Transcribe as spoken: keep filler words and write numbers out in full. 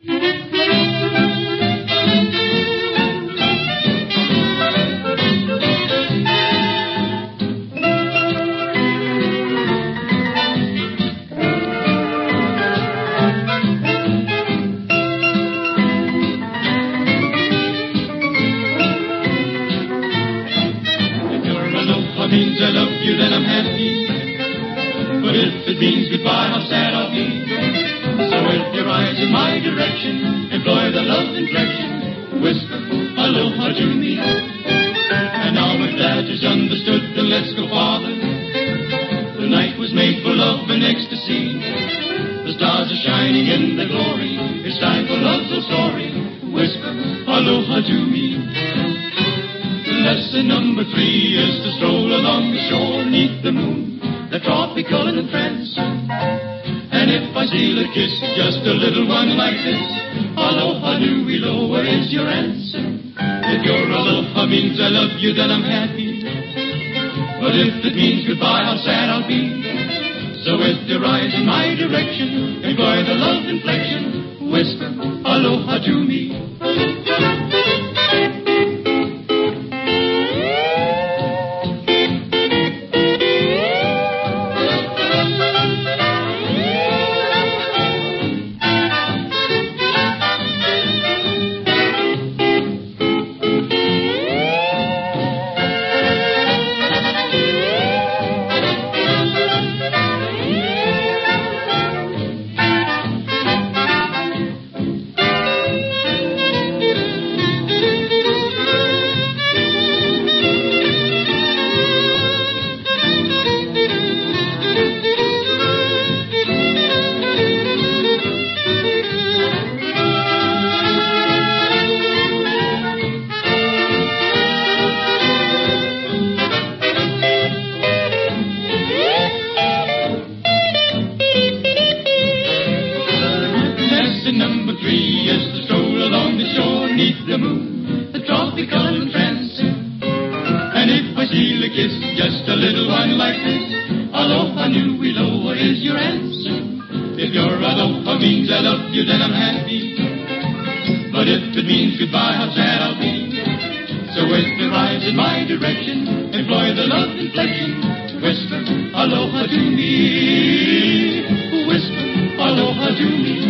Means I love you, then I'm happy. But if it means goodbye, how sad I'll be. So if your eyes in my direction, employ the love inflection, whisper aloha to me. And now if that is understood, then let's go farther. The night was made for love and ecstasy. The stars are shining in their glory. It's time for love's old story. Whisper aloha to me. Lesson number three is to stroll along the shore neath the moon, the tropical and trance. And if I steal a kiss, just a little one like this, aloha nui lo, where is your answer? If your aloha means I love you, then I'm happy. But if it means goodbye, how sad I'll be. So with your eyes in my direction, employ the love inflection, whisper aloha to me. Number three is to stroll along the shore neath the moon, the tropical and trancing. And if I steal a kiss, just a little one like this, aloha nui lo, what is your answer? If your aloha means I love you, then I'm happy. But if it means goodbye, how sad I'll be. So with your eyes in my direction, employ the love inflection, whisper aloha to me, whisper aloha to me.